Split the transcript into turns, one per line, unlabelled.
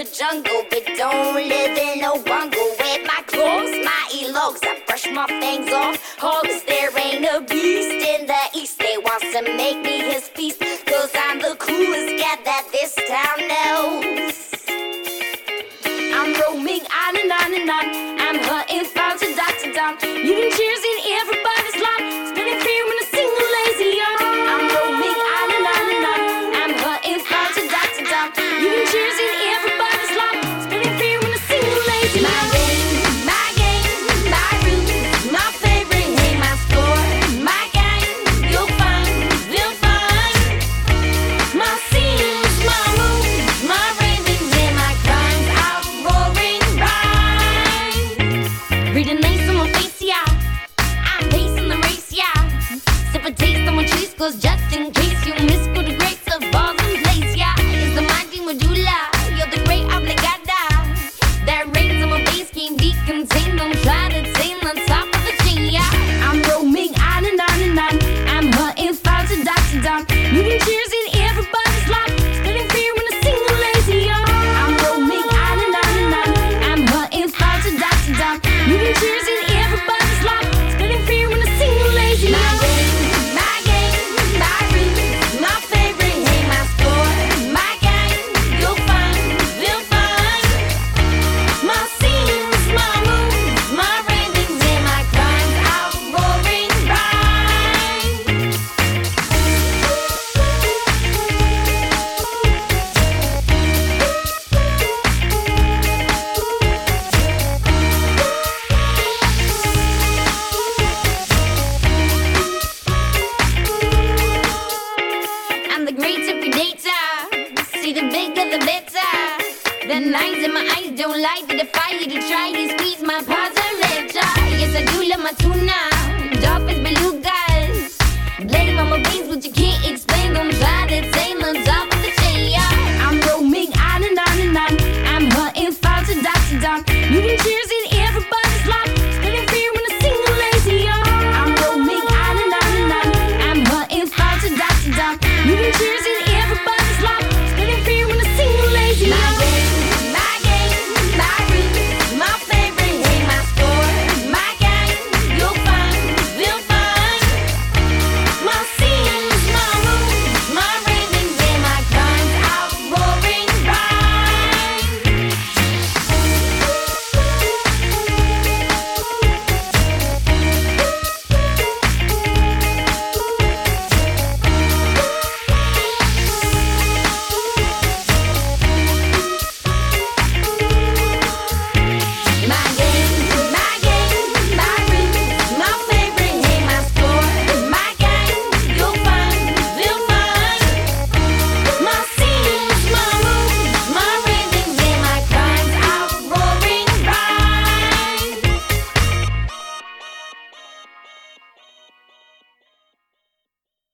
jungle, but don't live in no bungle. With my clothes, my elogs, I brush my fangs off. Hogs, there ain't a beast in the east. They wants to make me his feast, cause I'm the coolest cat that this town knows. I'm roaming on and on and on. I'm hunting found to dot to dot. Leaving cheers in everybody's lot. Spinning fear when I sing a lazy yarn. I'm roaming on and on and on. I'm hunting found to dot to dot. Leaving cheers in everybody's lot. Spinning fear when I sing a lazy yarn. My game, my rules, my favorite, hey, my score. My game, you'll find, they'll find. My scenes, my moves, my ravings, and my crimes. Roaring rhyme. Read a nice on my face, yeah. I'm pacing the race, yeah. Sip a taste on my cheese, cause just in case you miss for the grace of balls in place, yeah. It's the mighty medulla, you're the great obligada. That rains on my base can't be contained. Don't try to tame on top of the chain, yeah. I'm roaming on and on and on. I'm hunting fouls to dot to dot. Leaving cheers in everybody's lot. Spitting fear when I sing a lazy yarn. I'm roaming on and on and on. I'm hunting fouls to dot to dot. Leaving cheers in everybody's lot. Spitting fear when I sing a lazy yarn. My game, my rules, my favorite, hey, my score. My game, you'll find, they'll find. My scenes, my moves, my ravings, and my crimes. Out roaring rhyme. I'm the great predator. See, the bigger the better. The lines in my eyes don't lie to defy you to try. You squeeze my paws and let. Yes, I do love my tuna.